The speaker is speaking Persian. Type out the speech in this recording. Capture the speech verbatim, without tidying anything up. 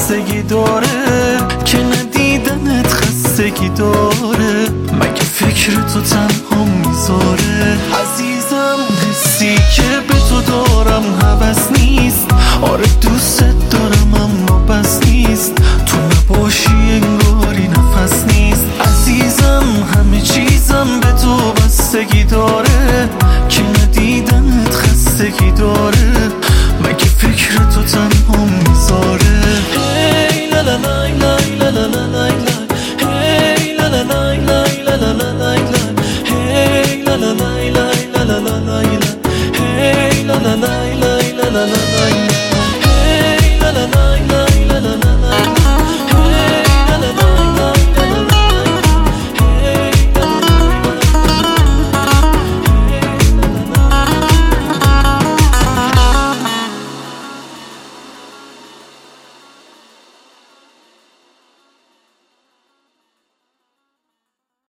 بستگی داره که ندیدنت خستگی داره. مگه فکر تو تنها میذاره عزیزم؟ حسی که به تو دارم هوس نیست. آره دوست دارم اما بس نیست. تو نباشی انگاری نفس نیست. عزیزم همه چیزم به تو بستگی داره